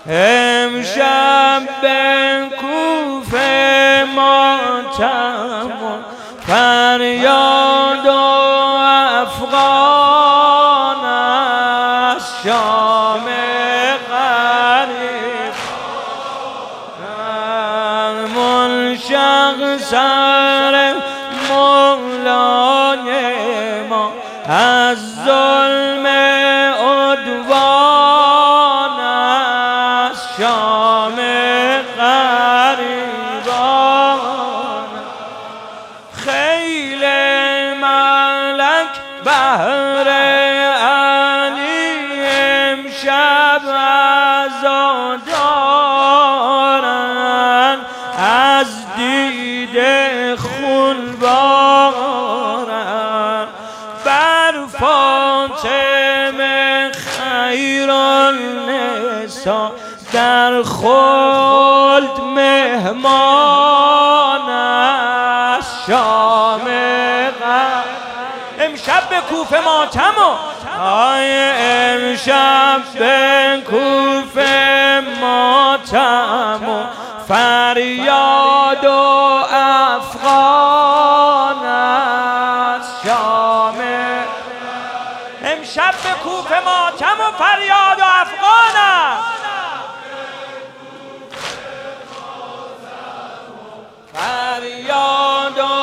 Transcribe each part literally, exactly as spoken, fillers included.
امشب به کوفه ماتم و فریاد و افغان است. شام غریب منشق سر مولای ما از ظلم عدوان است. شام غریبان خیل ملک بهر علی امشب عزادارن از دیده خون بارن بر فاطمه خیرالنساء در خلد مهمان است. شام امشب به کوفه ماتم و آی امشب به کوفه ماتم و فریاد و افغان است. شام امشب به کوفه ماتم و فریاد و افغان است. فریاد و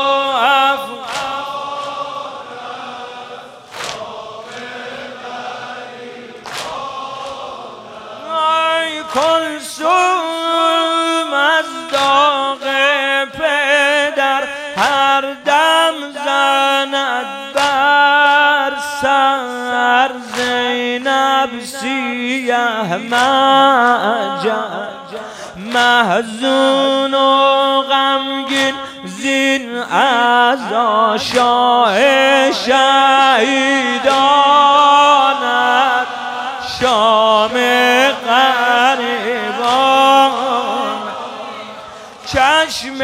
کلثوم از داغ پدر هر دم زند بر سر زینب سیه مجد محزون و غمگین زین عزا شاه شهیدان شام غریبان چشم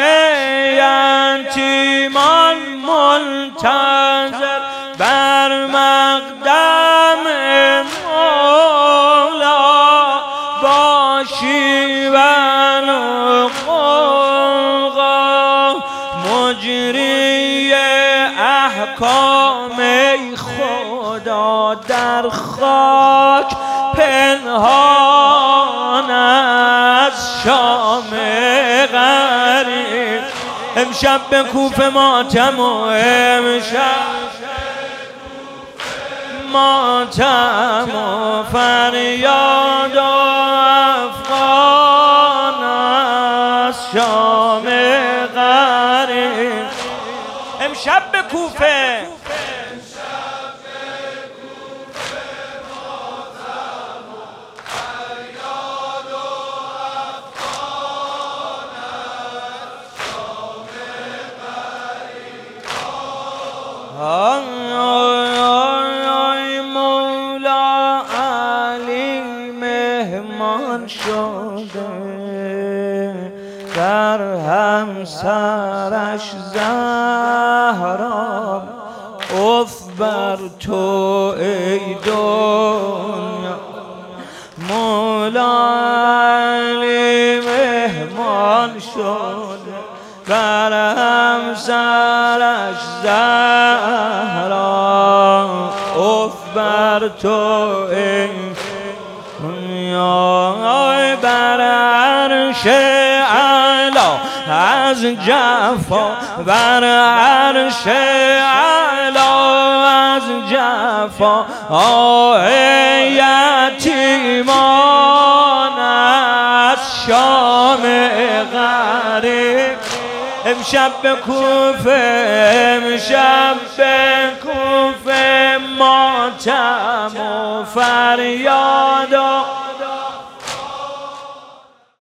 یتیمان منتظر بر مقدم مولا باشی بر قوقا مجری احکام خدا در خاک پنهان از. شام غریب امشب به کوفه ماتم و امشب ماتم و فریاد و افغان است. شام غریب امشب به کوفه آی آی آی مولا علی مهمان شده در همسرش زهرا اف بر تو ای دنیا. مولا علی مهمان شده بر همسرش زهرا اف بر تو ای دنیا. بر عرش اعلی از جفا بر عرش اعلی از جفا آه یتیمان از. شام غریب امشب به کوفه امشب به کوفه ماتم و فریاد